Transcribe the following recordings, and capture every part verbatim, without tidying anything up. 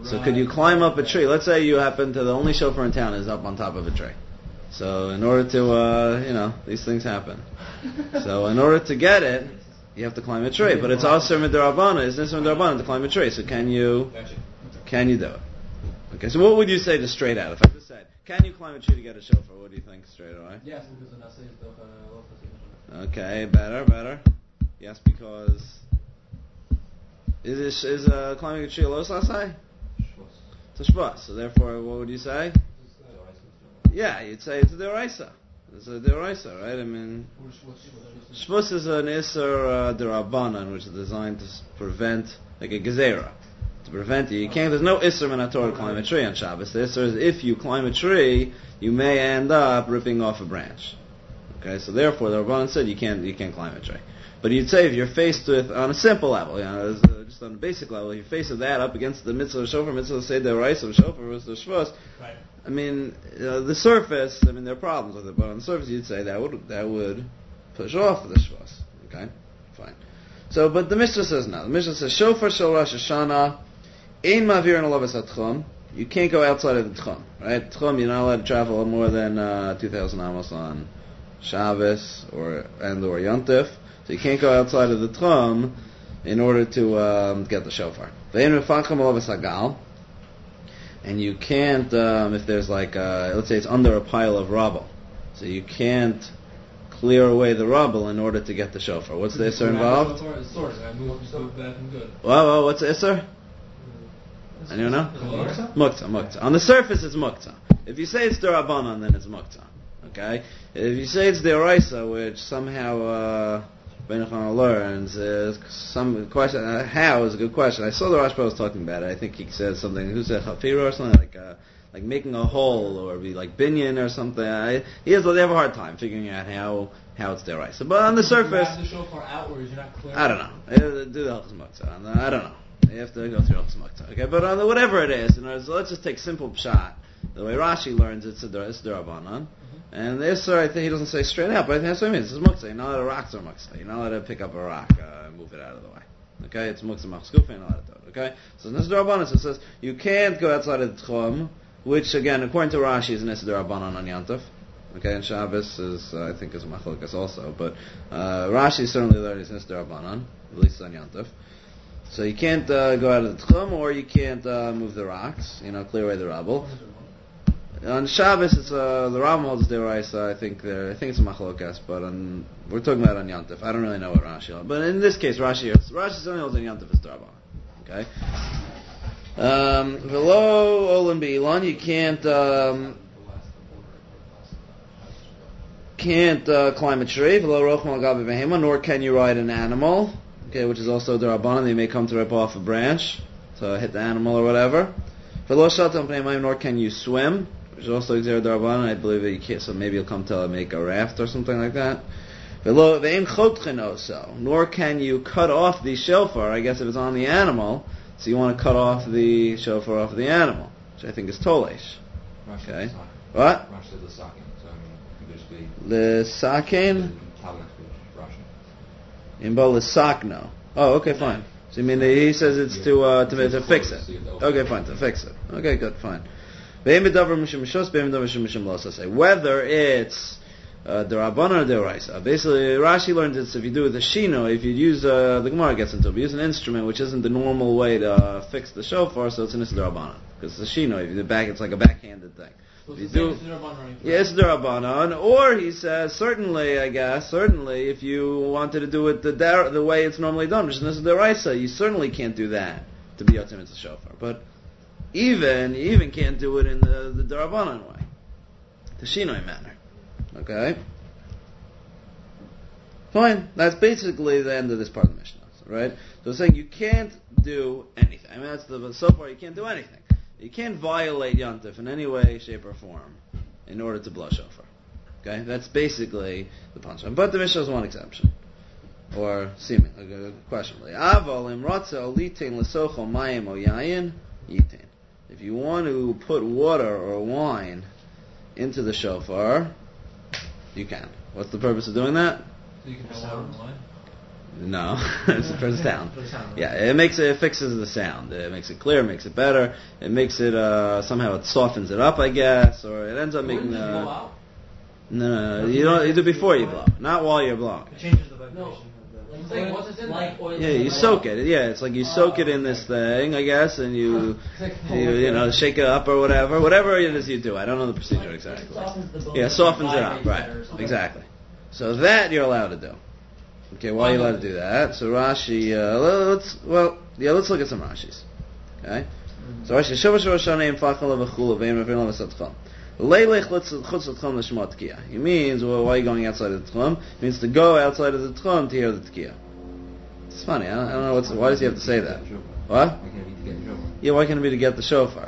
So could you climb up a tree? Let's say you happen to, the only shofar in town is up on top of a tree. So in order to, uh, you know, these things happen. So in order to get it, you have to climb a tree. But it's also midrabana, it's nisr midrabana to climb a tree. So can you, can you do it? Okay, so what would you say to straight out? If I just said, can you climb a tree to get a shofar? What do you think straight away? Yes, because the nasa is the Okay, better, better. Yes, because is this, is uh, climbing a tree a los asai? It's a shvus. So therefore, what would you say? Yeah, you'd say it's a deraisa. It's a deraisa, right? I mean, shvus is an isser uh, derabanan, which is designed to prevent, like a gezerah, to prevent you. You can't. There's no isser minator to climb a tree on Shabbos. The isser is if you climb a tree, you may end up ripping off a branch. Okay, so therefore the Rabbanan said you can't you can't climb a tree. But you'd say if you're faced with, on a simple level, you know, just on a basic level, you're faced with that up against the mitzvah of shofar, mitzvah of seder rice of shofar versus the shvus. Right. I mean, you know, the surface. I mean, there are problems with it, but on the surface, you'd say that would that would push off the shvus. Okay, fine. So, but the Mishnah says no. The Mishnah says shofar shel Rosh Hashanah ein mavir in alavas atchum. You can't go outside of the tchum, right? Tchum, you're not allowed to travel more than uh, two thousand amos on Shabbos or and or Yontif. So you can't go outside of the tchum in order to um, get the shofar. And you can't, um, if there's like, uh, let's say it's under a pile of rubble, so you can't clear away the rubble in order to get the shofar. What's the isser involved? Well, well, what's the isser? Anyone know? Muktzah, muktzah. On the surface, it's muktzah. If you say it's derabanan, then it's muktzah. Okay? If you say it's deraisa, which somehow uh, Ben Yochanan learns, is some question. Uh, how is a good question. I saw the Rashba was talking about it. I think he said something. Who said chafira or something like uh, like making a hole or be like binyan or something. I, he has they have a hard time figuring out how how it's deraisa. But on the surface, you have the shofar outwards, you're not clear. I don't know. Do the halachas muktzah. I don't know. You have to go through halachas muktzah. Okay, but on the, whatever it is, you know, so let's just take simple pshat. The way Rashi learns it's a it's derabanan. And the Isser, I think he doesn't say straight out, but I think that's what he means. It's muktzah. You're not allowed to rock or muktzah. You're not allowed to pick up a rock uh, and move it out of the way. Okay? It's muktzah machskufa, you're not allowed to do it. Okay? So in this Darabanan, it says, you can't go outside of the Tchum, which, again, according to Rashi, is an Isser Darabanan on Yantav. Okay? And Shabbos is, uh, I think, is Machlokas also. But uh, Rashi certainly learned it's an Isser Darabanan, at least on Yantav. So you can't uh, go out of the Tchum, or you can't uh, move the rocks, you know, clear away the rubble. On Shabbos, it's uh, the Rambam holds deraisa. I think there, I think it's a machlokas, but on, we're talking about on Yantif. I don't really know what Rashi holds, but in this case, Rashi Rashi certainly holds on Yantif as Darban. Okay. Um, Velo olim be'ilan, you can't um, can't uh, climb a tree. Velo rochim al gabi behema, nor can you ride an animal. Okay, which is also Darban. They may come to rip off a branch to hit the animal or whatever. Velo shatam pnei mayim, nor can you swim. Which is also Xer Darbanan, I believe that you can't, so maybe you'll come to make a raft or something like that. Nor can you cut off the shofar, I guess if it's on the animal, so you want to cut off the shofar off the animal, which I think is tolesh. Okay. What? Rashi said the sakin, so I mean, it could The sakin? Imbo sakno. Oh, okay, fine. So you mean he says it's to, uh, to, to fix it. Okay, fine, to fix it. Okay, good, fine. Whether it's uh, the Rabbanan or the Raisa. Basically, Rashi learns it's if you do it with the Shino, if you use, uh, the Gemara gets into it, if you use an instrument which isn't the normal way to uh, fix the shofar, so it's an Isser Rabbanan. Because it's a Shino, if you do it back, it's like a backhanded thing. So if you do, yeah, it's the Rabbanan. Or he says, certainly, I guess, certainly, if you wanted to do it the dar- the way it's normally done, which is the Raisa, you certainly can't do that to be Yotzim Mitzvah Shofar. But Even, you even can't do it in the, the Darabanan way. The Shinoi manner. Okay? Fine. That's basically the end of this part of the Mishnah. Right? So it's saying you can't do anything. I mean, that's the, so far you can't do anything. You can't violate Yontif in any way, shape, or form in order to blow shofar. Okay? That's basically the punchline. But the Mishnah has one exception. Or seemingly, uh, questionably. Aval imratza olitin l'socho mayim o yayin yitin. If you want to put water or wine into the shofar, you can. What's the purpose of doing that? So you can put water in wine? No, it's for the sound. For the sound. Yeah, it makes it, it fixes the sound. It makes it clear, makes it better. It makes it uh, somehow it softens it up, I guess, or it ends up making. Wouldn't it blow Uh, out? no, no, no, you don't. You do it before you blow, not while you're blowing. It changes the vibration No. of the... I'm saying once it's in Like there. oil. Yeah, you soak it. Yeah, it's like you soak it in this thing, I guess, and you, you, you know, shake it up or whatever, whatever it is you do. I don't know the procedure exactly. Softens the bone. Yeah, softens it up, Vibrates right? better or something. Exactly. So that you're allowed to do. Okay, why are you allowed to do that? So Rashi, uh, let's well, yeah, let's look at some Rashis. Okay, so Rashi, Shavash Roshanim Fachala V'Chula V'Yim V'Yim V'Satcham. Leilech Chutz L'Tchum L'Shma T'Kiya. It means, well, why are you going outside of the Tchum? It means to go outside of the Tchum to hear the T'Kiya. It's funny. I don't, I don't know what's. Why does he have to say that? What? Why can't it be to get the shofar? Yeah, why can't it be to get the shofar?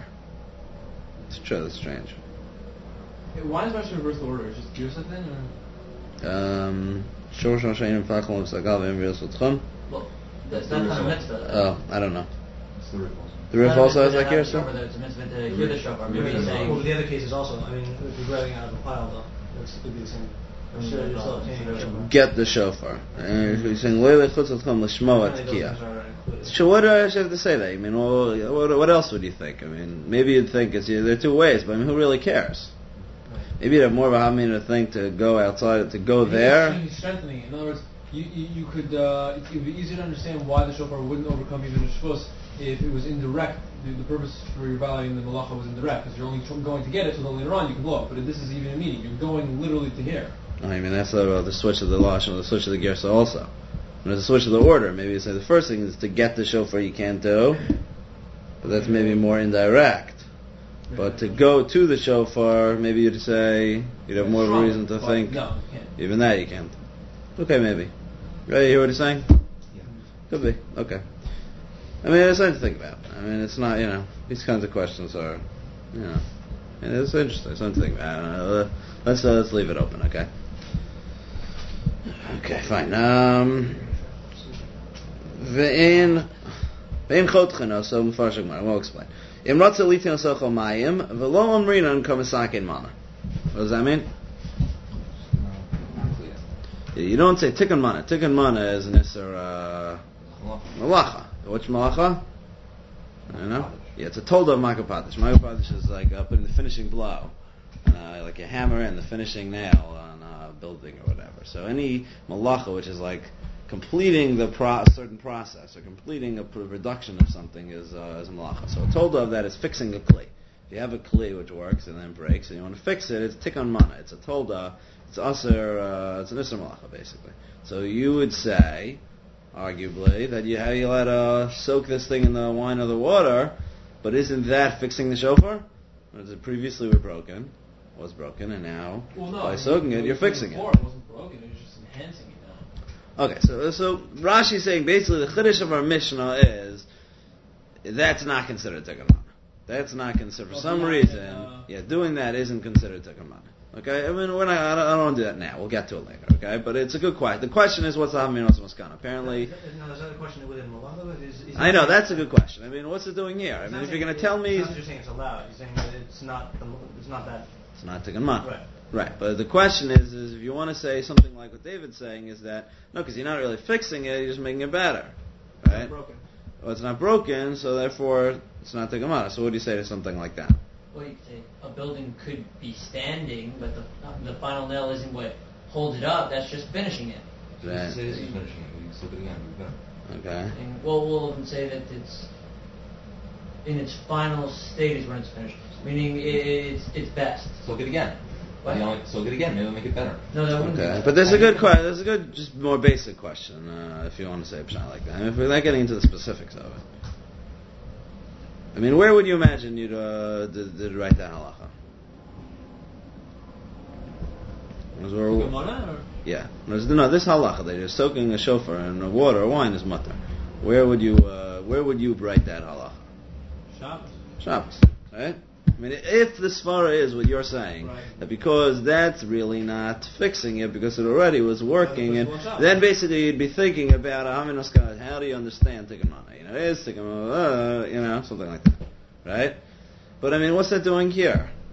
It's true. That's strange. Hey, why does Rashi reverse the order? It's just Girsa then, or? Um, Shor Shor Shayim Fachala V'Sagav V'Yim V'Yim V'Tchum. Well, that's not kind of mitzvah. Oh, I don't know. It's the rip also. The Rif also has that here, Girsa? It's a mitzvah to hear the shofar. Maybe he's Well, saying. the other cases also, I mean, if you're grabbing out of a pile, though, it's, it could be the same. I'm sure you're still obtaining a shofar. Get the shofar. And he's saying, Leilech Chutz L'Tchum L'Shma Those T'Kiya. things are included. So what do I actually have to say that? I mean, well, what, what else would you think? I mean, maybe you'd think it's, there are two ways, but I mean, who really cares? Maybe you'd have more of a hamina to think to go outside, to go there. He's strengthening it. In other words, you, you, you could, uh, it would be easier to understand why the shofar wouldn't overcome even the shvus if it was indirect. The, the purpose for your valuing the malacha was indirect, because you're only tr- going to get it, so then later on you can blow it. But if this is even immediate, you're going literally to here. I mean, that's the, uh, the switch of the lashon, or the switch of the gersa also. When it's a switch of the order, maybe you say the first thing is to get the shofar you can't do, but that's maybe more indirect. But to go to the shofar, maybe you'd say, you'd have more of a reason to But think, no, you can't. even that you can't. Okay, maybe. Right, you hear what he's saying? Yeah. Could be. Okay. I mean, it's something to think about. I mean, it's not, you know, these kinds of questions are, you know, and it's interesting. It's something to think about. I don't know. Let's, uh, let's leave it open, okay? Okay, fine. Um, Ve'in, ve'in chotcheno, so Mepharshim Gemara, we'll explain. Im ratza litin asocho mayim, ve'lo omrinan kamisakin mana. What does that mean? No, not clear. You don't say tikkun mana. Tikkun mana is an isser, uh, Halacha. malacha. Which malacha? I don't know. Yeah, it's a tolda of Makapadish. Makapadish is like uh, putting the finishing blow, uh, like a hammer and the finishing nail on a building or whatever. So any malacha, which is like completing the pro- certain process or completing a pr- reduction of something, is uh, is a malacha. So a tolda of that is fixing a kli. If you have a kli which works and then breaks and you want to fix it, it's tikkun mana. It's a tolda. It's aser. Uh, it's an isser malacha basically. So you would say, arguably, that you have you let uh, soak this thing in the wine or the water, but isn't that fixing the shofar? Or is it previously were broken, was broken, and now Well, no, by soaking it, was- you're was fixing it. before, It wasn't broken, it was just enhancing it now. Okay, so so Rashi's saying basically the chiddush of our Mishnah is that's not considered tikkun mana. That's not considered for Well, some not- reason. uh, yeah, doing that isn't considered tikkun mana. Okay, I mean we're not. I don't, I don't want to do that now. We'll get to it later. Okay, but it's a good question. The question is what's the haminos maskana? Apparently. No, there's another question within Malacha. Is, is I know, that's a good question. I mean, what's it doing here? I It's mean, not if you're saying going to it- tell me... It's not just saying it's allowed. You're saying that it's not, the, it's not that... It's not tikkun mana. Right. Right, but the question is, is if you want to say something like what David's saying, is that, no, because you're not really fixing it, you're just making it better. Right? It's broken. Well, it's not broken, so therefore it's not tikkun mana. So what do you say to something like that? Well, you could say a building could be standing, but the the final nail isn't what holds it up. That's just finishing it. So Right. this is finishing it. We can slip it again. We've done. Okay. And we'll, we'll even say that it's in its final state is when it's finished, meaning it's it's best. Soak it again. What? You know, soak it again. Maybe it'll make it better. No, that wouldn't. Okay, Be but there's a good question. There's a good, just more basic question, uh, if you want to say a pshat like that. I mean, if we're not getting into the specifics of it. I mean, where would you imagine you'd uh, did, did write that halacha? Was there- Tikkun mana, or? Yeah. There's- No, this halacha that you're soaking a shofar in water or wine is mutter. Where would you uh, where would you write that halacha? Shabbos. Shabbos, right? I mean, if the svara is what you're saying, Right. that because that's really not fixing it because it already was working, That's and what you want then basically you'd be thinking about Aminoska, how do you understand tikkun mana? You know, is tikkun mana, uh, you know, something like that, right? But I mean, what's that doing here?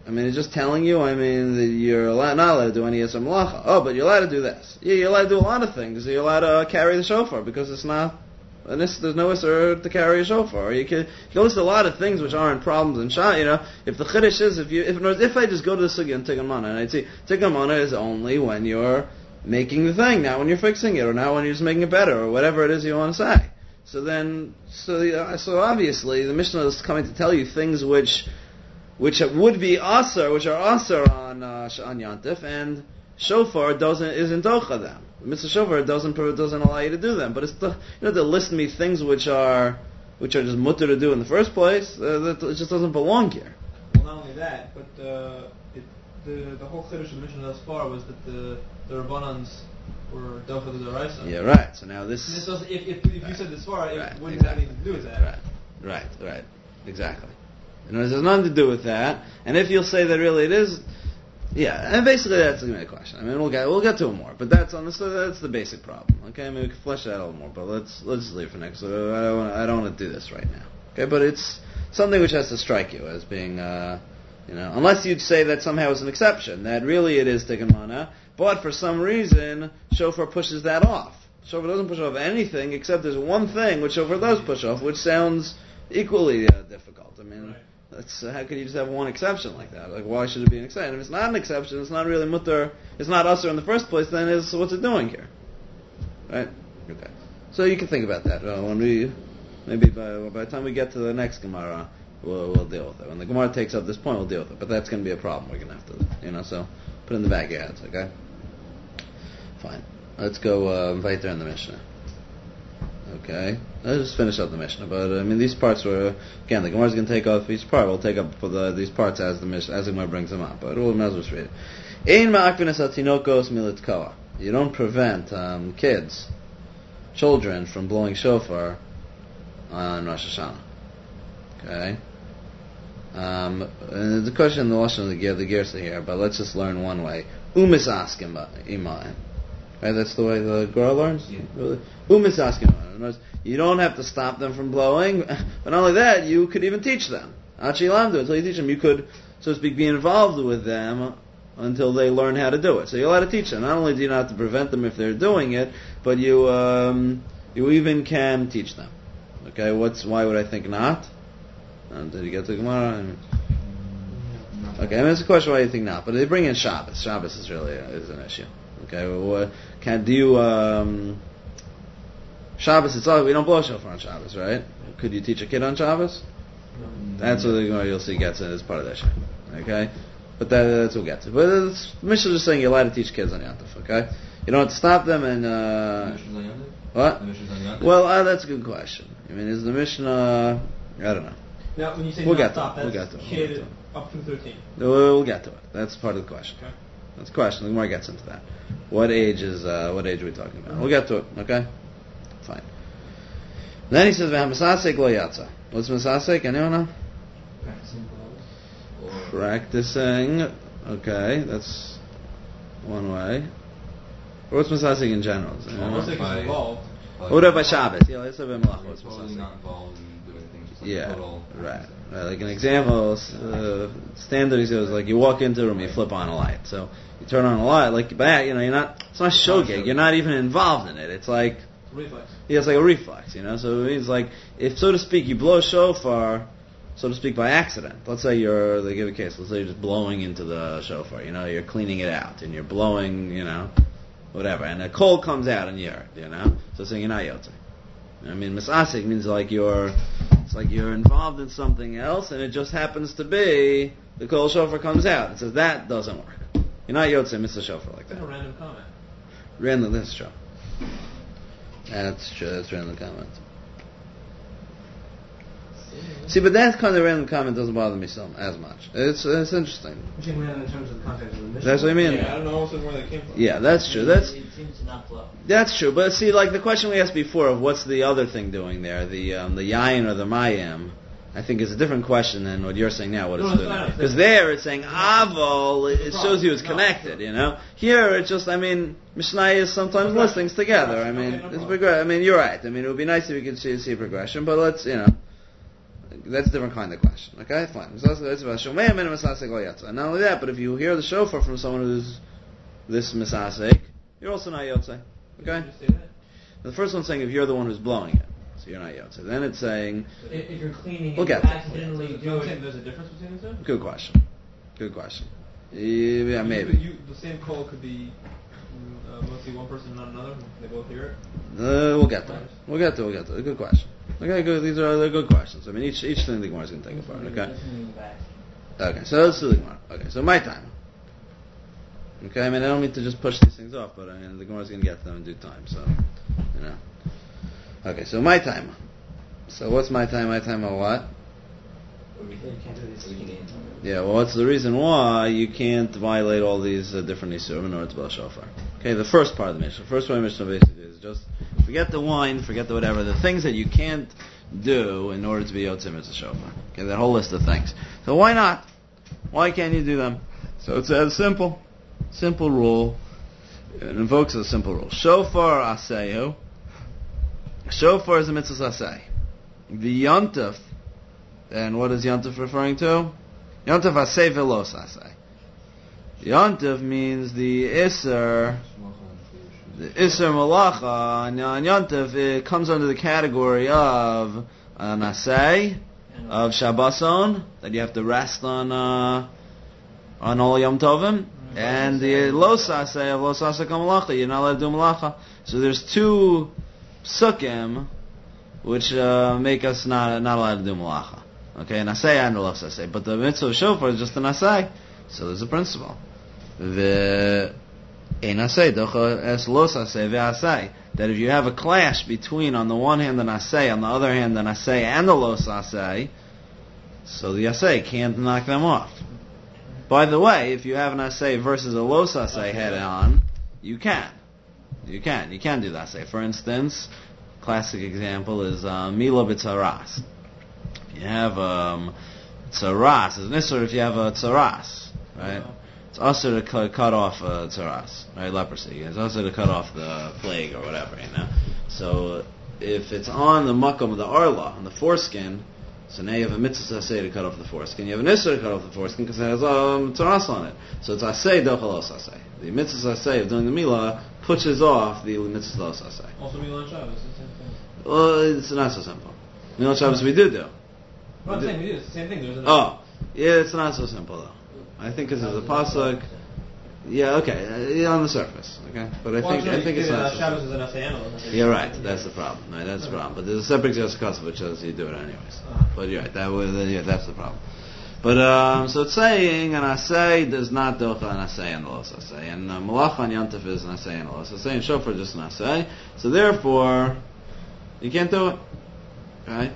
I mean, it's just telling you, I mean, that you're allowed, not allowed to do any Yisr Malacha. Oh, but you're allowed to do this. Yeah, you're allowed to do a lot of things. You're allowed to uh, carry the shofar, because it's not, and this, there's no Yisr to carry a shofar. You can, you can list a lot of things which aren't problems in Shah, you know. If the Chiddush is, if you, if, if I just go to the Sugya and Tikkun Mana, and I'd say, Tikkun Mana is only when you're making the thing, not when you're fixing it, or not when you're just making it better, or whatever it is you want to say. So then, so, uh, so obviously, the Mishnah is coming to tell you things which, which would be asr, which are asr on uh, on Yantif, and shofar doesn't isn't docha them. Mitzvah shofar doesn't doesn't allow you to do them. But it's the, you know, to list me things which are which are just mutter to do in the first place. Uh, that it just doesn't belong here. Well, not only that, but uh, it, the the whole chiddush of the Mishnah thus far was that the the Rabbanans were docha to the Raisa. Yeah, right. So now this. This doesn't, if if, if right. you said this far, it Right. wouldn't Exactly. have anything to do with that. Right, right, right. Exactly. You know, it has nothing to do with that. And if you'll say that really it is, yeah, and basically that's the main question. I mean, we'll get we'll get to it more, but that's on the so that's the basic problem. Okay, I mean we can flesh that out a little more, but let's let's just leave it for next. So I don't wanna, I don't want to do this right now. Okay, but it's something which has to strike you as being, uh, you know, unless you'd say that somehow it's an exception, that really it is Tikkun Mana, but for some reason shofar pushes that off. Shofar doesn't push off anything except there's one thing which shofar does push off, which sounds equally uh, difficult. I mean. Right. That's, uh, how could you just have one exception like that? Like, why should it be an exception? If it's not an exception, it's not really mutter, it's not usher in the first place, then is what's it doing here? Right? Okay. So you can think about that. Uh, when we, maybe by, by the time we get to the next Gemara, we'll, we'll deal with it. When the Gemara takes up this point, we'll deal with it. But that's going to be a problem we're going to have to, you know, so put it in the back of your heads, okay? Fine. Let's go uh, right there in the Mishnah. Okay, let's just finish up the Mishnah. But uh, I mean, these parts were again. The Gemara is going to take off each part. We'll take up for the, these parts as the Mishnah, as the Gemara brings them up. But we'll might as well just read it. Ein ma'akvinas hatinokos militkoa. You don't prevent um, kids, children, from blowing shofar on Rosh Hashanah. Okay. Um, and the question in the Lashon of the Ger, the Gersa here, but let's just learn one way. Umis askim imaim. Right, that's the way the girl learns? Yeah. Really? Umis askim imaim. You don't have to stop them from blowing, but not only that, you could even teach them. Achi lamdu, until you teach them, you could, so to speak, be involved with them until they learn how to do it. So you're allowed to teach them. Not only do you not have to prevent them if they're doing it, but you um, you even can teach them. Okay, what's why would I think not? Um, did you get to Gemara? Okay, I mean, it's a question why you think not, but they bring in Shabbos. Shabbos is really a, is an issue. Okay, well, can do you um, Shabbos? It's all we don't blow shofar on Shabbos, right? Could you teach a kid on Shabbos? No. That's what the Gemara you'll see gets in as part of that issue. Okay, but that, that's what we'll get to. But it's, Mishnah is just saying you're allowed to teach kids on Yantif. Okay, you don't have to stop them and uh, what? The Mishnah's on Yantif? Well, uh, that's a good question. I mean, is the Mishnah? I don't know. Now, when you say We'll not get to stop, it. We'll that's get to it. kid We'll get to up through thirteen. We'll, we'll get to it. That's part of the question. Okay. That's the question. The Gemara gets into that. What age is uh, what age are we talking about? We'll get to it. Okay, fine. Then he says, "V'hamasasek lo yatsa." What's masasek? Anyone know? Practicing blows. Practicing. Okay, that's one way. Or what's masasek in general? Is anyone know? Almost like By- it's involved. What about by Shabbos? Yeah, let's have a malach. What's Totally masasek? not involved in doing things, just like Yeah, total. right. right. Like an example, uh, standard is like you walk into a room, you flip on a light. So you turn on a light, like by you know, you're not. It's not shogeg. You're not even involved in it. It's like Reflex. yeah, it's like a reflex. You know, so it means like if so to speak, you blow a shofar, so to speak, by accident. Let's say you're they give a case. Let's say you're just blowing into the shofar. You know, you're cleaning it out and you're blowing. You know, whatever, and a coal comes out and you're you know, so saying you're not yotze. I mean, misasik means like you're, it's like you're involved in something else, and it just happens to be the kol shofar comes out. It says that doesn't work. You're not yotze mitzvah shofar like It's like a that. random comment. Random, that's true. That's true. That's random comment. See, but that kind of random comment doesn't bother me so as much. It's it's interesting. You think random in terms of the context of the mission? That's what I mean. Yeah, I don't know also where that came from. Yeah, that's true. That's It seems to not flow. That's true, but see, like the question we asked before of what's the other thing doing there, the um, the yayin or the mayim, I think is a different question than what you're saying now. What No, it's it's doing not. because there it's saying avol, it, it shows you it's No, connected. sure. You know, here it's just, I mean, Mishnayos sometimes Progression. list things together. I Progression. mean, Okay, no it's problem. progress. I mean, you're right. I mean, it would be nice if we could see, see progression, but let's you know, That's a different kind of question. Okay, fine. And not only that, but if you hear the shofar from someone who's this misasek, you're also not yotzei. Okay? Did you say that? The first one's saying if you're the one who's blowing it, so you're not yotzei. Then it's saying, If, if you're cleaning We'll and get you there. accidentally You do know what I'm saying? it, There's a difference between the two? good question. Good question. Yeah, maybe. You, you, the same call could be mm, uh, mostly one person, not another. They both hear it. Uh, we'll get there. We'll get there. We'll get there. Good question. Okay, good. These are they're good questions. I mean, each each thing the Gemara is going to take apart. Okay. listening back. Okay. So let's do the Gemara. Okay. So my time. Okay. I mean, I don't mean to just push these things off, but I mean, the Gemara is going to get to them in due time. So, you know. Okay. So my time. So what's my time? My time of what? Yeah, well, what's the reason why you can't violate all these uh, different isurim in order to blow shofar? Okay, the first part of the Mishnah. The first part of the Mishnah basically is just forget the wine, forget the whatever, the things that you can't do in order to be yotzei mitzvah shofar. Okay, that whole list of things. So why not? Why can't you do them? So it's a simple, simple rule. It invokes a simple rule. Shofar aseyu. Shofar is a mitzvah asay. The yontif. And what is Yontif referring to? Yontif asay velos asay. Yontif means the Isser, the Isser Malacha, and on Yontif it comes under the category of an asay, of Shabbason, that you have to rest on uh, on all Yom Tovim, and the Los asay of Los asay Malacha, you're not allowed to do Malacha. So there's two Sukkim which uh, make us not not allowed to do Malacha. Okay, an asay and a los asay. But the mitzvah of shofar is just an asay. So there's a principle. The ein asay docha es los asay ve'asay. That if you have a clash between, on the one hand, an asay, on the other hand, an asay and a los asay, so the asay can't knock them off. By the way, if you have an asay versus a los asay head on, you can. You can. You can do the asay. For instance, classic example is uh, mila b'tzaras. You have um, tzaras. It's an issur if you have a tzaras, right? Wow. It's also to cut, cut off a tzaras, right? Leprosy. It's also to cut off the plague or whatever, you know. So if it's on the makom of the arla, on the foreskin, so now you have a mitzvah asay to cut off the foreskin. You have an issur to cut off the foreskin because it has um, tzaras on it. So it's asay dochalos asay. The mitzvah asay of doing the milah pushes off the mitzvah los asay. Also, Milan Shabbos, it's the same thing. Well, it's not so simple. Milah Shabbos we do do. Well, I'm saying we do. It's the same thing. There's an Oh, yeah, it's not so simple though. I think because there's a pasuk. Yeah, okay, uh, yeah, on the surface, okay, but I well, think I think it's not. So Shabbos simple. is an asay. You're right. That's the problem. Right, that's the problem. But there's a separate Yosef which says you do it anyways. Ah. But you're right. That way, yeah, that's the problem. But um, so it's saying an asay does not docha an asay and a los asay, and uh, malacha and yantif is an asay and a los asay, and shofar is just an asay. So therefore, you can't do it, right?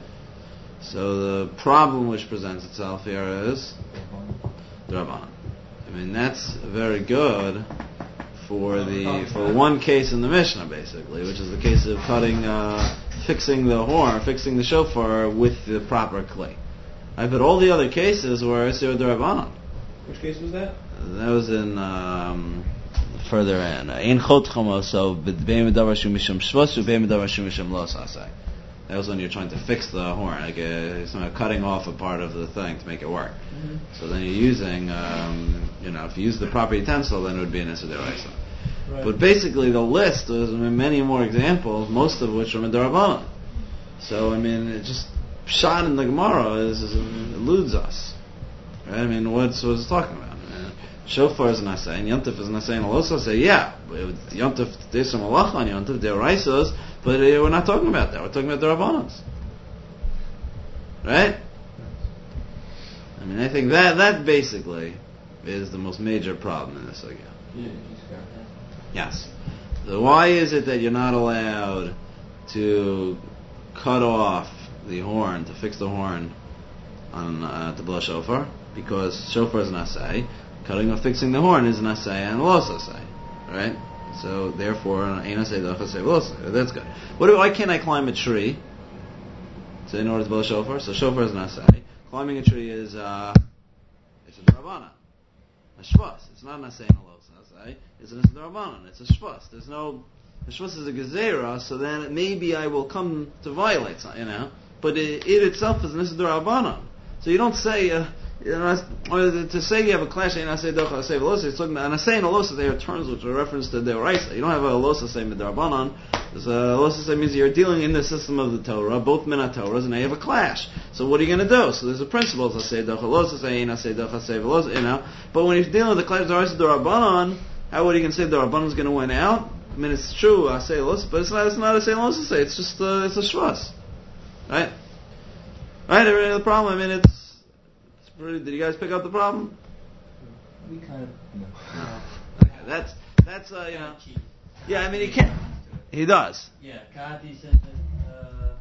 So the problem which presents itself here is Drabanan. I mean, that's very good for the for one case in the Mishnah, basically, which is the case of cutting, uh, fixing the horn, fixing the shofar with the proper clay. Right, but all the other cases were Isser Drabanan. Which case was that? That was in um, further in. Ein chot chamo, so b'beim davar shu mishum shvos, b'beim davar shu mishum los asay. That was when you're trying to fix the horn, like uh, somehow cutting off a part of the thing to make it work. Mm-hmm. So then you're using, um, you know, if you use the proper utensil, then it would be an Isser Deraisa. Right. But basically, the list was I mean, many more examples, most of which are Midarabanan. So I mean, it just shot in the Gemara is, is eludes us, right? I mean, what's what's it talking about? Uh, Shofar is an asay, and Yontif is an asay, and also say, yeah, Yontif there's some malacha on Yontif, there are Raisas, but uh, we're not talking about that. We're talking about the Rabbanans, right? I mean, I think that that basically is the most major problem in this again. Yes. So why is it that you're not allowed to cut off the horn, to fix the horn on uh, to blow shofar? Because shofar is an asay. Cutting or fixing the horn is an asay and a los asay, right? So therefore, ein asay docha asay los asay. That's good. What do, why can't I climb a tree? So in order to blow shofar, so shofar is an asay. Climbing a tree is uh, it's a drabana, a shvus. It's not an asay and a los asay. It's an drabana. It's a shvus. There's no. The shvus is a gezerah, so then maybe I will come to violate something, you know. but it, it itself is Nisa D'Rabbanan. So you don't say, uh, you know, to say you have a clash, you say Docha say Velosa, it's talking about, and I say in Alosa there are terms which are reference to Deoraisa. You don't have a Alosa say Midrabanan. A Alosa say means you're dealing in the system of the Torah, both Minat Torahs, and now you have a clash. So what are you going to do? So there's a principle to say Docha Alosa say, I say Docha say Velosa, you know. But when you're dealing with the clash of Deoraisa D'Rabbanan, how would you can say D'Rabbanan's going to win out? I mean, it's true, I say Alosa, but it's not, it's not a say Alosa say, it's just, uh, it's a Shvas. Right? Right, everybody, the problem, I mean, it's, did you guys pick up the problem? We kind of, no. Okay, that's, that's, uh, you know. Yeah, I mean, he can't. He does. Yeah, Kati says that, uh,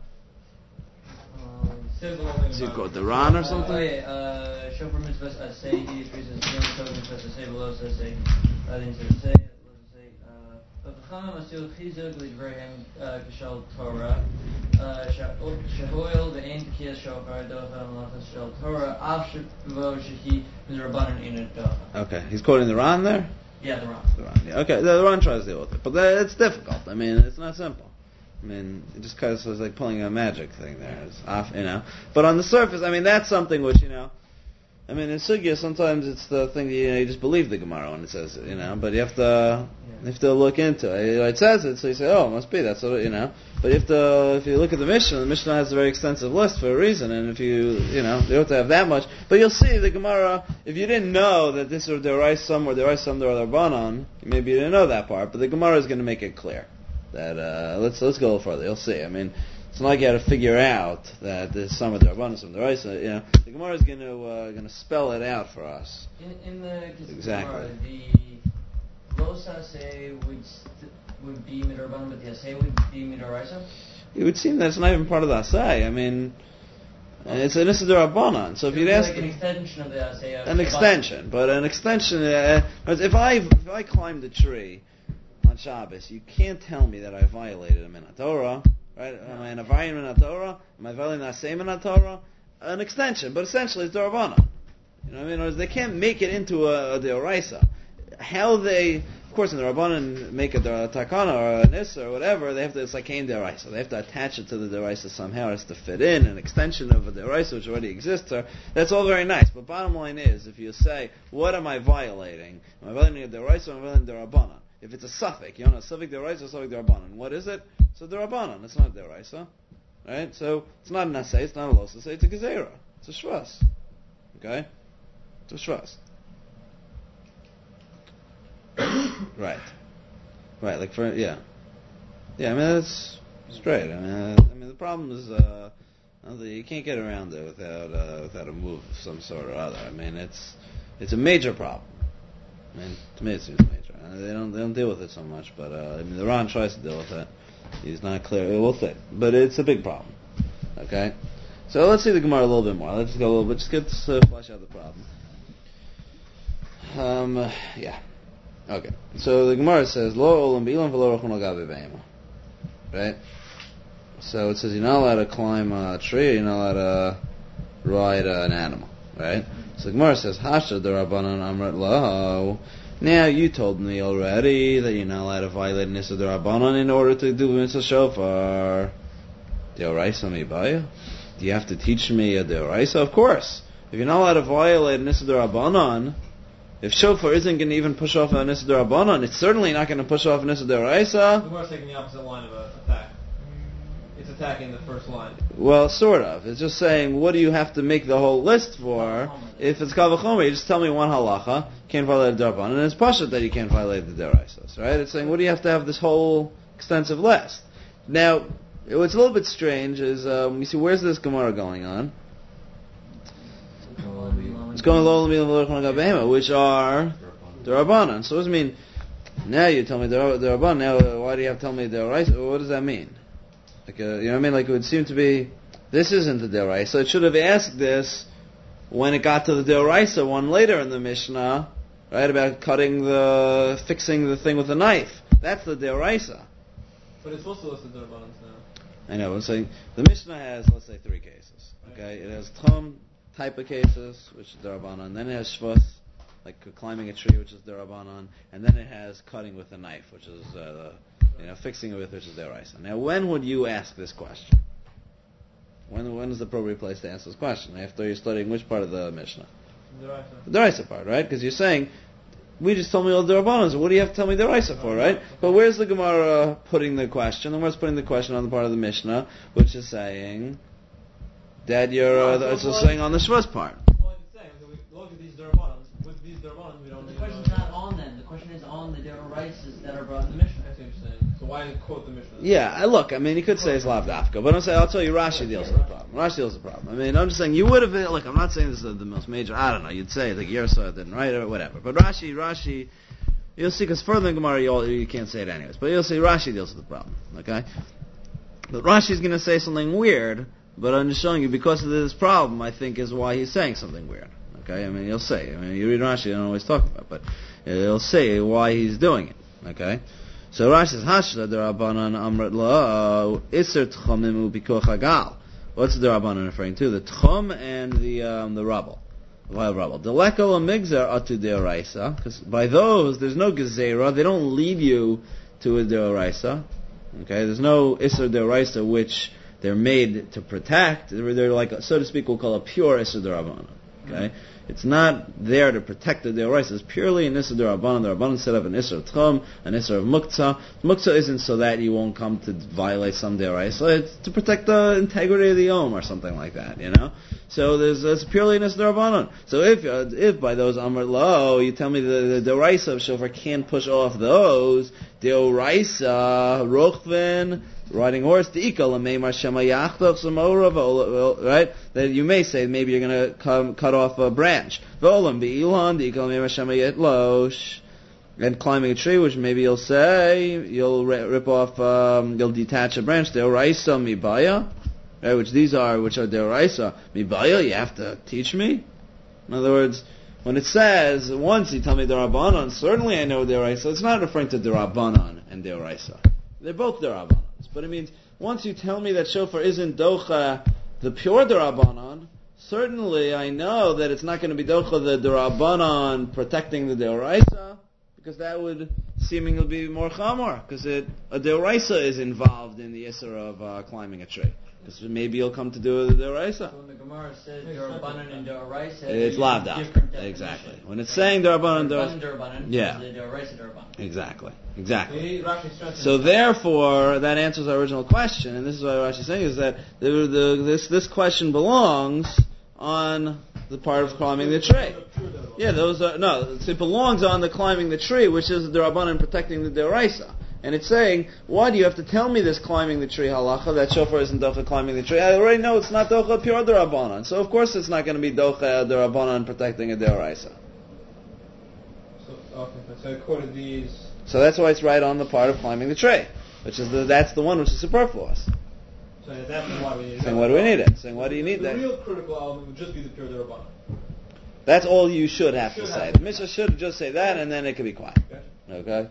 um, Says the whole thing Is he about called the Ran or something? Oh yeah, uh, Shofar mitzvah asay, he reasons, Yom Tov mitzvah asay, below asay, I think it's asay, asay, uh, but the Chacham asil chizuk lidverihem kashal Torah, shahoil ve'ein tekiyas shofar docha malachas shal Torah, av shevo shehi mizrabanan in a docha. Okay, he's quoting the Ran there? Yeah, the Ran. The Ran, yeah. Okay, the, the Ran tries to deal with it. But that, it's difficult. I mean, it's not simple. I mean, it just kind of was like pulling a magic thing there. It's off, you know. But on the surface, I mean, that's something which, you know, I mean, in Sugya, sometimes it's the thing that, you know, you just believe the Gemara when it says it, you know, but you have to, you have to look into it. It says it, so you say, oh, it must be, that's what it, you know. But if the, if you look at the Mishnah, the Mishnah has a very extensive list for a reason, and if you, you know, you don't have to have that much. But you'll see the Gemara, if you didn't know that this or there is some or there is some there are Rabbanon, maybe you didn't know that part, but the Gemara is going to make it clear. That uh, let's let's go further. You'll see. I mean, it's not like you have to figure out that there's some of the Rabbanon, some of the Raisa. You know, the Gemara is going to uh, going to spell it out for us. In, in the Exactly. Gemara, the Los Asay would st- would be midrabanan, but the Asay would be midoraisa. It would seem that it's not even part of the Asay. I mean, it's an Issa D'Rabbanan. So if It you'd would be ask like an extension of the Asay. Of an Shabbat. extension, but an extension. Uh, if I if I climbed a tree on Shabbos, you can't tell me that I violated a Minat Torah, right? Am I in a violation Minat Torah? Am I violating the same Minat Torah? An extension, but essentially it's D'Rabbanan. You know what I mean? Or they can't make it into a, a Deoraisa. How they, of course, in the Rabbanan make a Takana or a Nissa or whatever, they have to, it's like Kain Deoraisa. They have to attach it to the Deoraisa somehow. It has to fit in, an extension of a Deoraisa which already exists. Or, that's all very nice. But bottom line is, if you say, what am I violating? Am I violating a Deoraisa or am I violating the Rabbanan? If it's a suffix, you know, a suffix deraisa or suffix derabanan. What is it? It's a derabanan. It's not a deraisa, right? So it's not an asay. It's not a los asay. It's a gezerah. It's a shvas. Okay, it's a shvas. Right, right. Like for yeah, yeah. I mean that's straight. I mean, uh, I mean the problem is uh, you can't get around it without uh, without a move of some sort or other. I mean it's it's a major problem. I mean, to me it seems major. They don't they don't deal with it so much, but uh, I mean the Ran tries to deal with it. He's not clear. We'll see, but it's a big problem. Okay, so let's see the Gemara a little bit more. Let's go a little bit. Just get uh, flesh out the problem. Um, uh, yeah. Okay. So the Gemara says lo olam b'ilam v'lo rachon al gavi be'ema. Right. So it says you're not allowed to climb a tree. You're not allowed to ride uh, an animal. Right. So the Gemara says hasha d'Rabbanan amrat lo. Now you told me already that you're not allowed to violate Nissa D'Rabbanan in order to do Mitzvah Shofar. Deoraisa mibaya? Do you have to teach me a Deoraisa? Of course. If you're not allowed to violate Nissa D'Rabbanan, if Shofar isn't going to even push off a Nissa D'Rabbanan, it's certainly not going to push off a Nissa Deoraisa. The Gemara's taking the opposite line of a attack. It's attacking the first line. Well, sort of. It's just saying, what do you have to make the whole list for? If it's Kal V'chomer, you just tell me one halacha, can't violate the D'Rabbanan, and it's Pashat that you can't violate the D'Oraisas, right? It's saying, what do you have to have this whole extensive list? Now, what's a little bit strange is, um, you see, where's this Gemara going on? It's going Lo Olam B'ilam V'lo Rachon al Gavi Be'ema, which are D'Rabbanan. So what does it mean? Now you tell me D'Rabbanan, now why do you have to tell me D'Oraisa? What does that mean? Like, uh, you know what I mean? Like, it would seem to be, this isn't the Deoraisa. So it should have asked this when it got to the Deoraisa one later in the Mishnah, right, about cutting the, fixing the thing with a knife. That's the Deoraisa. But it's supposed to list the D'Rabbanans now. I know, I'm saying, the Mishnah has, let's say, three cases. Okay? It has Tchum type of cases, which is D'Rabbanan. Then it has Shvus, like climbing a tree, which is D'Rabbanan. And then it has cutting with a knife, which is, uh, you know, fixing it with which is Deoraisa. Now, when would you ask this question? When when is the appropriate place to answer this question? After you're studying which part of the Mishnah? The right The Deraisa part, right? Because you're saying, we just told me all the Rabbanon, so what do you have to tell me the Deraisa for, right? But where's the Gemara putting the question? The Gemara's putting the question on the part of the Mishnah, which is saying that you're, uh, it's just saying on the Shavuos part. Well, it's saying, so we look at these Durabanans. With these Durabanans, we don't The need question's not on them. The question is on the Deoraisas that are brought in the Mishnah. I see what you're saying. So why quote the Mishnah? Yeah, I- look, I mean, you could say it's Lav Dafka, but I'm saying, I'll tell you, Rashi deals with the problem. Rashi deals with the problem. I mean, I'm just saying, you would have been, look, I'm not saying this is the most major, I don't know, you'd say, like, Yersa didn't write it, or whatever. But Rashi, Rashi, you'll see, because further in Gemara, you, all, you can't say it anyways, but you'll see Rashi deals with the problem, okay? But Rashi's going to say something weird, but I'm just showing you, because of this problem, I think, is why he's saying something weird, okay? I mean, he'll say, I mean, you read Rashi, you don't always talk about it, but he'll say why he's doing it, okay? So Rashi says, Hashla derabanan amrat la iser tchomim ubikoch hagal. What's the derabanan referring to? The tchom and the um, the rubble, wild rubble. The lekol amigzar atu deoraisa, because by those there's no gezerah. They don't lead you to a deoraisa. Okay, there's no iser deoraisa which they're made to protect. They're, they're like, so to speak, we'll call a pure iser derabanan. Okay. It's not there to protect the Deoraisa. It's purely an Isser D'Rabbanan. The Rabbanan set up an Isser Tchum, an Isser of Muktzah. Muktzah isn't so that you won't come to violate some Deoraisa. It's to protect the integrity of the Om or something like that, you know? So there's it's purely an Isser D'Rabbanan. So if uh, if by those Amr Lo, you tell me the, the Deoraisa of Shofar can't push off those, Deoraisa, Rochven, riding horse, the ikal meimar shema yachtach samora, right? That you may say maybe you're going to come cut off a branch. V'olam be'ilan, the ikal meimar shema yetlosh, and climbing a tree, which maybe you'll say you'll rip off, um, you'll detach a branch. Deoraisa mibaya, right? Which these are, which are deoraisa mibaya. You have to teach me. In other words, when it says once you tell me derabanan, certainly I know deoraisa. It's not referring to derabanan and deoraisa. They're both derabanan. But it means, once you tell me that shofar isn't docha, the pure derabanan, certainly I know that it's not going to be docha the derabanan protecting the deoraisa, because that would seemingly be more chamor, because it, a deoraisa is involved in the isser of uh, climbing a tree. Because maybe you'll come to do the deoraisa. So when the Gemara says Derabanan and Deoraisa, It's lav dafka. Exactly. When it's saying derabanan, Derabanan, yeah. the Deoraisa Derabanan. Exactly. Exactly. Rashi So therefore, that answers our original question, and this is what Rashi's saying, is that the, the, this this question belongs on the part of climbing the tree. Yeah, those are, no, it belongs on the climbing the tree, which is the Rabbanan protecting the Deoraisa. And it's saying, why do you have to tell me this climbing the tree halacha, that shofar isn't docha climbing the tree? I already know it's not docha pure Derabanan, so of course it's not going to be docha Derabanan protecting a Deoraisa. So, okay, so I quoted these. So that's why it's right on the part of climbing the tree, which is the, that's the one which is superfluous. So that's why we need it. Saying, what do we need it? Saying, why do you need the that? The real critical element would just be the pure Derabanan. That's all you should have Should to have say. to The Mishnah should just say that, and then it could be quiet. Gotcha. Okay?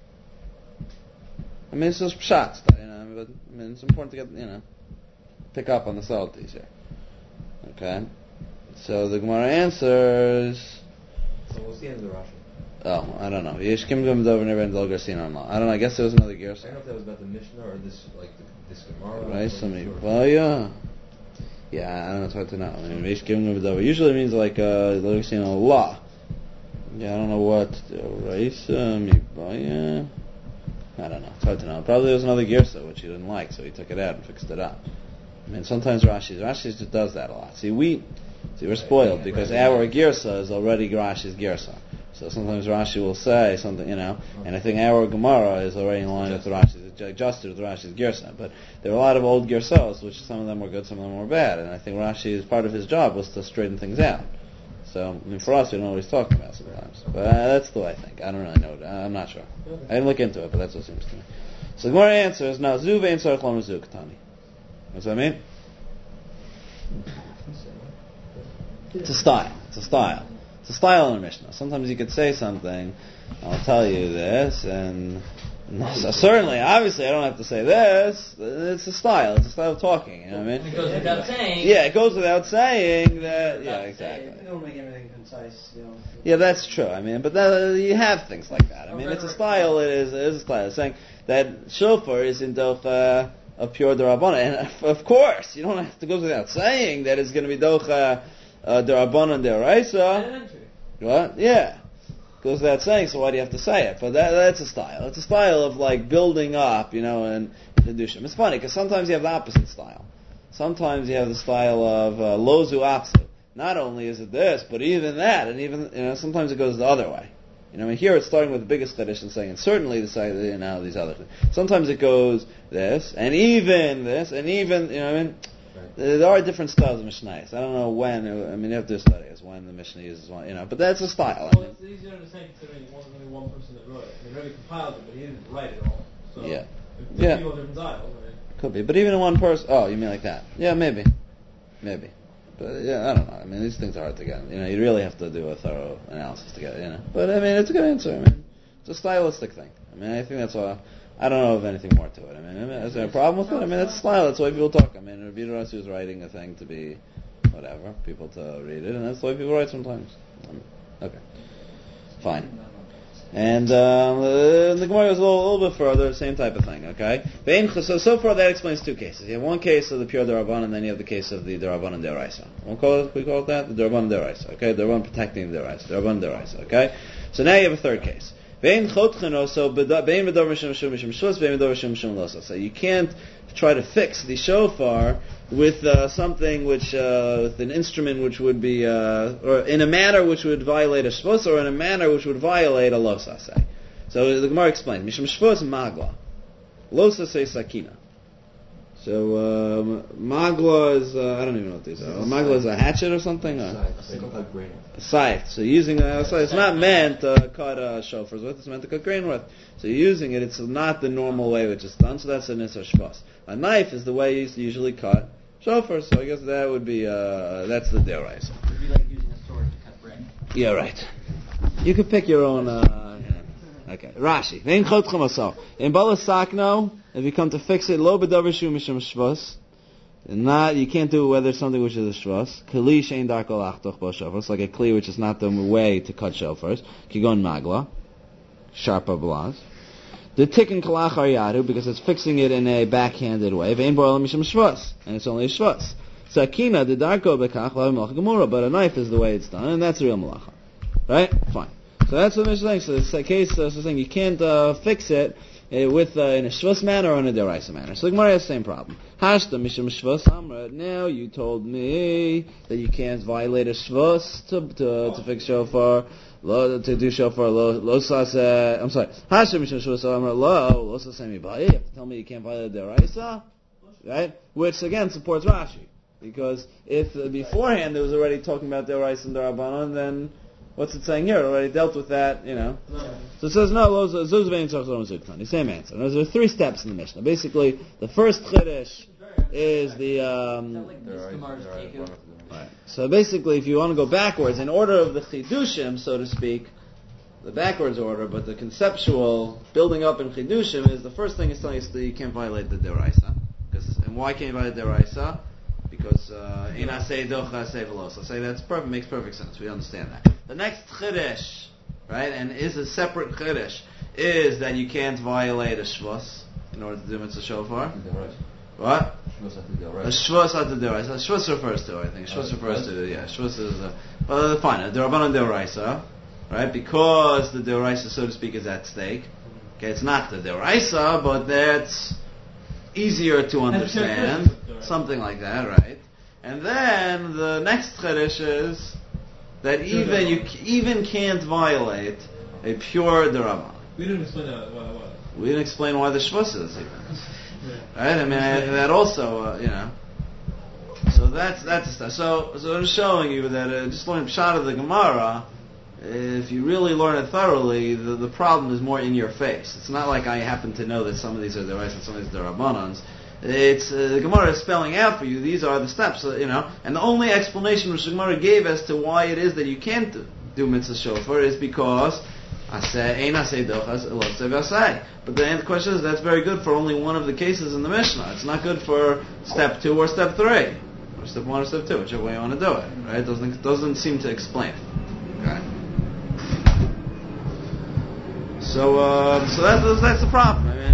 I mean, it's just pshat, you know, but I mean, it's important to get, you know, pick up on the subtleties here. Okay? So the Gemara answers, So what's the end of the Rashi? oh, I don't know. Yesh kim gum dover never and dolgar sin on I don't know, I guess there was another gear. I don't know if that was about the Mishnah or this, like the, this Gemara. Right, or somebody, sort of- well, yeah. Yeah, I don't know, it's hard to know. I mean, yesh kim gum dover usually means like, uh, dolgar sin on law. Yeah, I don't know what, Raisa, Mibaya. I don't know. It's hard to know. Probably there was another girsa which he didn't like, so he took it out and fixed it up. I mean, sometimes Rashi, Rashi just does that a lot. See, we, see, we're spoiled because our girsa is already Rashi's girsa. So sometimes Rashi will say something, you know, and I think our Gemara is already in line with Rashi's, adjusted with Rashi's girsa. But there are a lot of old girsos, which some of them were good, some of them were bad, and I think Rashi, part of his job was to straighten things out. So, I mean, for us, we don't know what he's talking about sometimes. But uh, that's the way I think. I don't really know. I'm not sure. I didn't look into it, but that's what it seems to me. So the Gemara answers, now, Zu vein tzarich lo mizu katani. What's that mean? It's a style. It's a style. It's a style in a Mishnah. Sometimes you could say something, I'll tell you this, and so certainly, obviously, I don't have to say this. It's a style. It's a style of talking. You know what I mean? It goes without saying. Yeah, it goes without saying that. Yeah, exactly. They don't make everything concise, you know. Yeah, that's true. I mean, but that, you have things like that. I mean, it's a style. It is, it is a style. It's saying that shofar is in docha of pure Darabanan. And of course, you don't have to go without saying that it's going to be Docha uh, Darabanan Deraisa. What? Yeah. Goes without saying, so why do you have to say it? But that, that's a style. It's a style of like building up, you know, and Chidushim. It's funny, because sometimes you have the opposite style. Sometimes you have the style of uh, Lozu Apsu. Not only is it this, but even that, and even, you know, sometimes it goes the other way. You know, I mean, here it's starting with the biggest Kaddish and saying, and certainly the side, you know, these other things. Sometimes it goes this, and even this, and even, you know what I mean? Right. There are different styles of Mishnayos. I don't know when, I mean, you have to study is when the Mishnah uses one, you know, but that's a style. Well, I mean. it's easier to understand considering it wasn't only one person that wrote it. I mean, Rebbe compiled it, but he didn't write it all. So, yeah. If Yeah. people have different styles, I mean. Could be, but even in one person, oh, you mean like that? Yeah, maybe. Maybe. But yeah, I don't know. I mean, these things are hard to get. You know, you really have to do a thorough analysis to get it, you know. But I mean, it's a good answer. I mean, it's a stylistic thing. I mean, I think that's all. I don't know of anything more to it. I mean, I mean is there a problem with it? I mean, it's style. That's the way people talk. I mean, Rabbi Rassi was writing a thing to be whatever, people to read it, and that's the way people write sometimes. Um, okay. Fine. And um, uh, the Gemara goes a little, little bit further, same type of thing, okay? So, so far that explains two cases. You have one case of the pure Darabanan, and then you have the case of the Darabanan Deraisa. We'll call it, we call it that? The Darabanan Deraisa, okay? The Darabanan protecting the Deraisa. Darabanan Deraisa, okay? So now you have a third case. So you can't try to fix the shofar with uh, something which, uh, with an instrument which would be, uh, or in a manner which would violate a shvus, or in a manner which would violate a losasei. So the Gemara explains, Mishum shvus magla, losasei sakina. So um, magla is, uh, I don't even know what these are. Magla is a hatchet or something? Or? A scythe. So using a scythe, it's not meant to cut uh, shofars with, it's meant to cut grain with. So you're using it, it's not the normal way which it's done, so that's a nisar shvus. A knife is the way you usually cut shofar, so I guess that would be, uh, that's the deraisa. It would be like using a sword to cut bread. Yeah, right. You could pick your own, uh, yeah. Okay. Rashi. Vein chotchem asal. In balasakno, if you come to fix it, lo b'davar shu mishum shvus, not, you can't do it whether it's something which is a shvus. Kli shein darko lachtoch bo shofar. It's like a kli which is not the way to cut shofars. Kigon magla. Sharpa blaz. The tikkun kalach yadu, because it's fixing it in a backhanded way. Vein boilam mishum shvus. And it's only a shvus. Sakina, the darko bekach, la malacha gemura, but a knife is the way it's done, and that's the real malacha. Right? Fine. So that's what Mishnah saying. So it's a case, uh, so saying you can't uh, fix it uh, with uh, in a shvus manner or in a deraisa manner. So the Gemara has the same problem. Hashta mishum shvus amra. Now you told me that you can't violate a shvus to to, to fix shofar, lo, to do shofar. Lo, lo sase, I'm sorry. Hashta mishum shvus amra. Lo, lo sase mi ba'i. You have to tell me you can't violate deraisa, right? Which again supports Rashi, because if uh, beforehand it was already talking about deraisa and derabanan, then what's it saying here? It already dealt with that, you know. No. So it says, no, the same answer. Now, there are three steps in the Mishnah. Basically, the first chiddush is the... Um, right. So basically, if you want to go backwards, in order of the chidushim, so to speak, the backwards order, but the conceptual building up in chidushim is the first thing is telling us that you can't violate the deraisa. And why can't you violate the deraisa? Because in asay docha asay velosa. Say that's perfect, makes perfect sense. We understand that. The next chiddush, right, and is a separate chiddush, is that you can't violate a shvus in order to do mitzvah shofar. What? A shvus at the deraisa. Shvus refers to, I think. Shvus refers to, yeah. Shvus is, uh, well, fine. A derabanan deraisa, right? Because the deraisa, so to speak, is at stake. Okay, it's not the deraisa, but that's easier to understand. Something like that, right? And then the next chiddush is that even you c- even can't violate a pure derabanan. We didn't explain that. Why, why? We didn't explain why the shvus is even. Yeah. Right? I mean, I, that also, uh, you know. So that's that's the stuff. So so I'm showing you that uh, just learning pshat of the Gemara. If you really learn it thoroughly, the, the problem is more in your face. It's not like I happen to know that some of these are deraisa and some of these are derabanans. It's uh, the Gemara is spelling out for you. These are the steps, uh, you know. And the only explanation which the Gemara gave as to why it is that you can't do, do mitzvah shofar is because asay ein asay dochas elotzev asay. But the, the question is that's very good for only one of the cases in the Mishnah. It's not good for step two or step three, or step one or step two, whichever way you want to do it. Right? It doesn't doesn't seem to explain it. Okay. So uh, so that's that's the problem. I mean, it's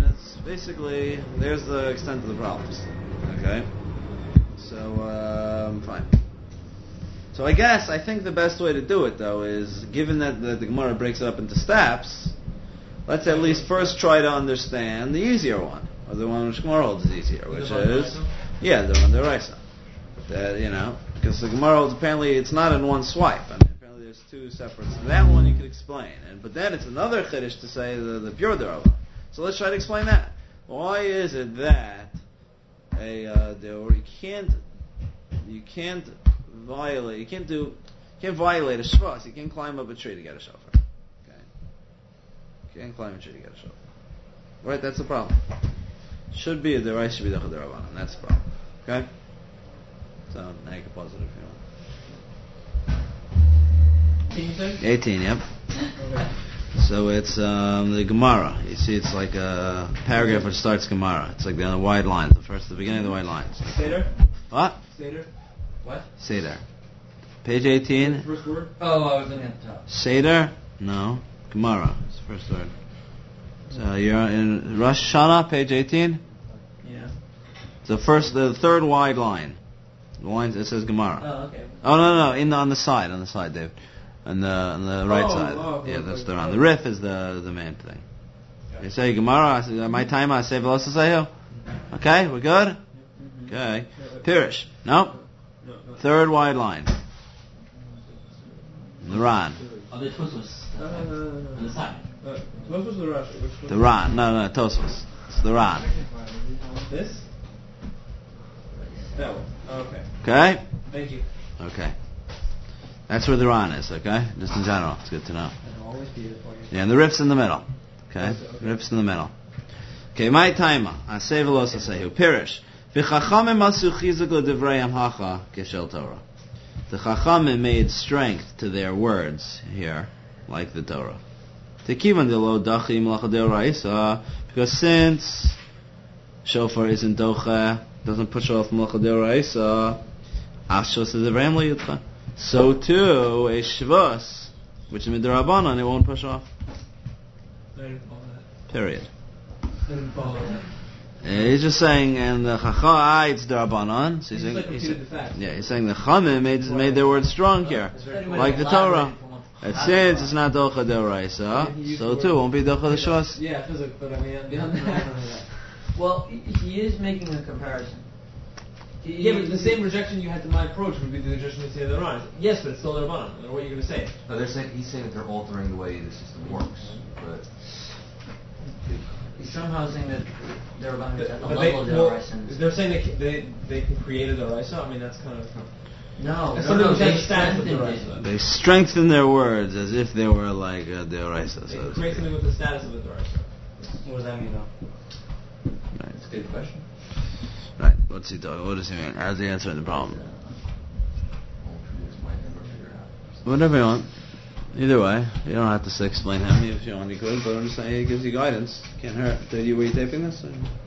basically, there's the extent of the problems. Okay? So, um, fine. So I guess, I think the best way to do it, though, is, given that the, the Gemara breaks it up into steps, let's at least first try to understand the easier one, or the one which Gemara holds is easier, which is, yeah, the one the Raisa. That, you know, because the Gemara holds, apparently it's not in one swipe. I mean, apparently there's two separate. So that one you could explain, and but then it's another chiddush to say the, the pure Darabah. So let's try to explain that. Why is it that a uh, there, you can't you can't violate you can't do you can't violate a shvus, you can't climb up a tree to get a shofar. Okay, you can't climb a tree to get a shofar. Right, that's the problem. Should be a derai, should be the Rabbanan. That's the problem. Okay. So now you can pause it if you want. eighteen, yep. Okay. So it's um, the Gemara. You see, it's like a paragraph which starts Gemara. It's like the wide lines. The first, the beginning of the wide lines. Seder? What? Seder? What? Seder. Page eighteen. First word? Oh, I was looking at the top. Seder? No. Gemara. It's the first word. So you're in Rosh Hashanah, page eighteen. Yeah. The first, the third wide line. The line it says Gemara. Oh, okay. Oh no, no, in the, on the side, on the side, Dave. On the on the right Oh, side. oh, yeah, okay, that's the okay. round. The riff is the the main thing. You say Gemara. I say, my time. I say Velosasehu. Okay, we're good. Mm-hmm. Okay. Pirish. No. No, no. Third wide line. The Ran. Oh, the Tosfos. No, no, no, no, no. On the side. Uh, what was the Rashi? Which was The Ran. No, no, Tosfos. It's the Ran. This? That one. Oh, okay. Okay. Thank you. Okay. That's where the Ran is. Okay. Just in general, it's good to know. It'll always be there for you. Yeah, and the riff's in the middle. Okay. Okay, okay. The riff's in the middle. Okay. My timer. I say Velosasehu. Pirish. V'chachamim asu chizuk l'divrei hamhacha keshel Torah. The Chachamim made strength to their words here, like the Torah. Tekivan de lo dachi malacha deoraisa, because since shofar isn't docha, doesn't push off malacha deoraisa, ashos is a ram yutcha. So too a shvus, which is midrabanan, it won't push off. I didn't follow that. Period. I didn't follow that. Uh, he's just saying, and the Chacham, ah, it's darabanan. So he's He's saying, like he's, repeated the fact. yeah, he's saying the Chamim made made their words strong here, like the Torah. It since it's not docha deoraisa, so too it won't be docha the shvus. Yeah, physics, but I mean, beyond that. Well, he he is making a comparison. He, Yeah, but the same rejection you had to my approach would be the rejection to say the Ran. Yes, but it's still the Rabbanan. What are you going to say? No, they're saying he's saying that they're altering the way the system works, but he's somehow saying that they're about But, at the but level of they, the well, Oraison. they're saying they, ca- they they can create a Daraisa. I mean, that's kind of. No, That's no, something no, which has they a status of strengthened Daraisa. it. They strengthen their words as if they were like uh, deoraisa. They So to create speak. something with the status of a Daraisa. What does that mean, though? Right. it's a good question. Right. What's he doing? What does he mean? How's he answering the problem? All truths might never figure out. Whatever you want. Either way, you don't have to say explain him if you want. You could, but I'm just saying it gives you guidance. Can't hurt. Did you were you taping this? Or?